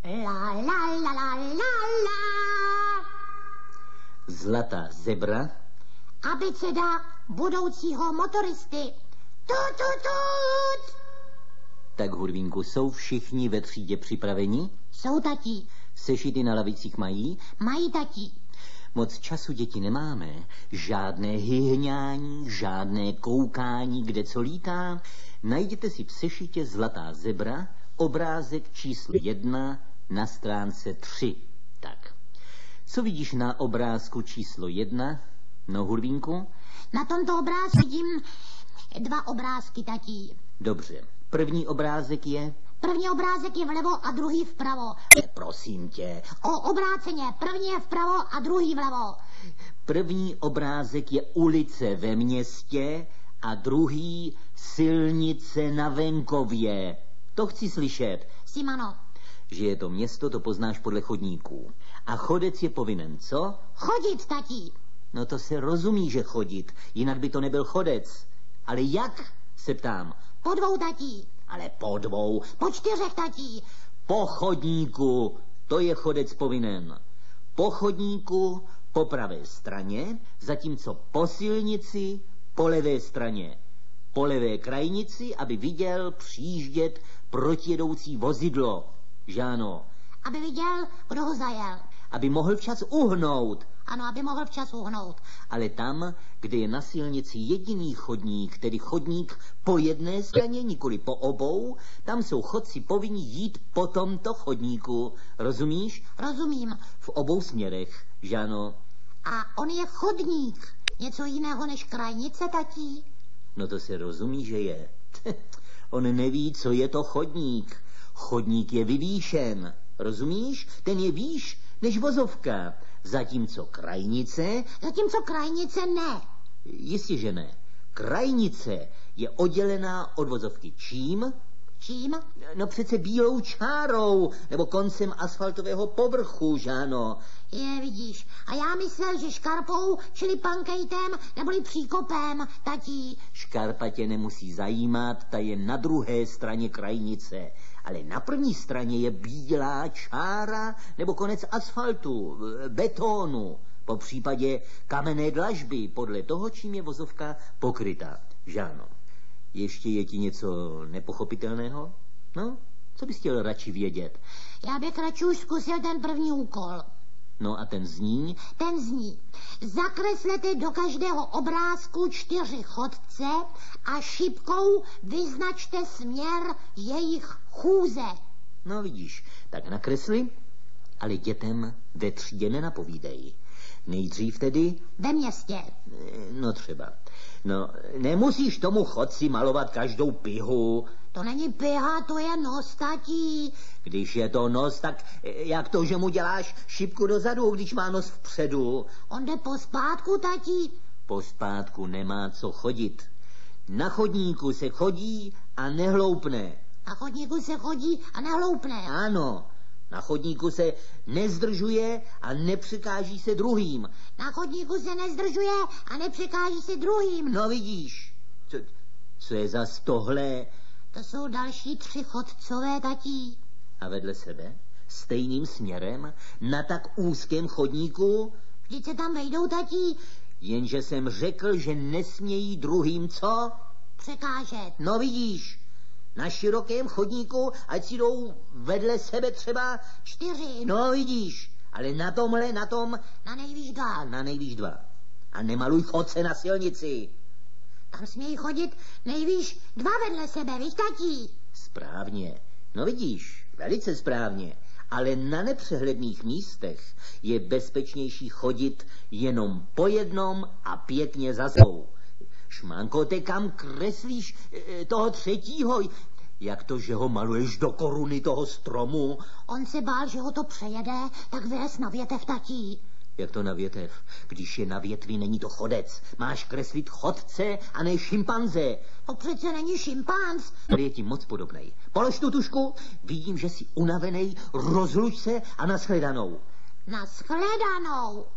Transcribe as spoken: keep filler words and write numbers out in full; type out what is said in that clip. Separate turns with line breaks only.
La, la, la, la, la, la.
Zlatá zebra.
Abeceda budoucího motoristy. Tut, tut, tut.
Tak, Hurvínku, jsou všichni ve třídě připraveni?
Jsou, tatí.
Sešity na lavicích mají?
Mají, tatí.
Moc času, děti, nemáme. Žádné hyhňání, žádné koukání, kde co lítá. Najděte si v sešitě Zlatá zebra, obrázek číslo jedna na stránce tři. Tak. Co vidíš na obrázku číslo jedna? No, Hurvínku?
Na tomto obrázku vidím dva obrázky, tatí.
Dobře. První obrázek je?
První obrázek je vlevo a druhý vpravo.
Prosím tě.
O obráceně. První je vpravo a druhý vlevo.
První obrázek je ulice ve městě a druhý silnice na venkově. To chci slyšet.
Simano.
Že je to město, to poznáš podle chodníků. A chodec je povinen, co?
Chodit, tatí.
No to se rozumí, že chodit, jinak by to nebyl chodec. Ale jak, se ptám?
Po dvou, tatí.
Ale po dvou.
Po čtyřech, tatí.
Po chodníku, to je chodec povinen. Po chodníku po pravé straně, zatímco po silnici po levé straně. Po levé krajnici, aby viděl přijíždět protijedoucí vozidlo. Že ano?
Aby viděl, kdo ho zajel.
Aby mohl včas uhnout.
Ano, aby mohl včas uhnout.
Ale tam, kde je na silnici jediný chodník, tedy chodník po jedné straně, nikoli po obou, tam jsou chodci povinni jít po tomto chodníku. Rozumíš?
Rozumím.
V obou směrech, že ano?
A on je chodník. Něco jiného než krajnice, tatí?
No to se rozumí, že je. On neví, co je to chodník. Chodník je vyvýšen. Rozumíš? Ten je výš než vozovka. Zatímco krajnice...
Zatímco krajnice ne.
Jistě, že ne. Krajnice je oddělená od vozovky čím?
Čím?
No přece bílou čárou, nebo koncem asfaltového povrchu, že ano?
Je, vidíš. A já myslel, že škarpou, čili pankejtem, neboli příkopem, tatí.
Škarpa tě nemusí zajímat, ta je na druhé straně krajnice. Ale na první straně je bílá čára nebo konec asfaltu, betonu, po případě kamenné dlažby, podle toho, čím je vozovka pokrytá. Že ano? Ještě je ti něco nepochopitelného? No, co bys chtěl radši vědět?
Já bych radši už zkusil ten první úkol.
No a ten zní?
Ten zní. Zakreslete do každého obrázku čtyři chodce a šipkou vyznačte směr jejich chůze.
No vidíš, tak nakresli, ale dětem ve třídě nenapovídej. Nejdřív tedy?
Ve městě.
No třeba. No, nemusíš tomu chodci malovat každou pihu.
To není piha, to je nos, tatí.
Když je to nos, tak jak to, že mu děláš šipku dozadu, když má nos vpředu?
On jde pospátku, tatí.
Pospátku nemá co chodit. Na chodníku se chodí a nehloupne.
Na chodníku se chodí a nehloupne.
Ano, na chodníku se nezdržuje a nepřekáží se druhým.
Na chodníku se nezdržuje a nepřekáží se druhým.
No vidíš, co, co je zas tohle?
To jsou další tři chodcové, tatí.
A vedle sebe? Stejným směrem? Na tak úzkém chodníku?
Vždyť se tam vejdou, tatí.
Jenže jsem řekl, že nesmějí druhým co?
Překážet.
No vidíš, na širokém chodníku, ať si jdou vedle sebe třeba...
Čtyři.
No vidíš, ale na tomhle, na tom...
Na nejvíc dva.
Na nejvíc dva. A nemaluj chodce na silnici.
Tam smějí chodit nejvíc dva vedle sebe, víš, tatí?
Správně. No vidíš, velice správně. Ale na nepřehledných místech je bezpečnější chodit jenom po jednom a pěkně za sebou. Šmanko, ty kam kreslíš e, toho třetího? Jak to, že ho maluješ do koruny toho stromu?
On se bál, že ho to přejede, tak vylez na větev, tatí.
Jak to na větev? Když je na větvi, není to chodec. Máš kreslit chodce a ne šimpanze.
To přece není šimpanz.
Tady je ti moc podobnej. Polož tu tušku, vidím, že jsi unavenej, rozluč se a nashledanou.
Nashledanou.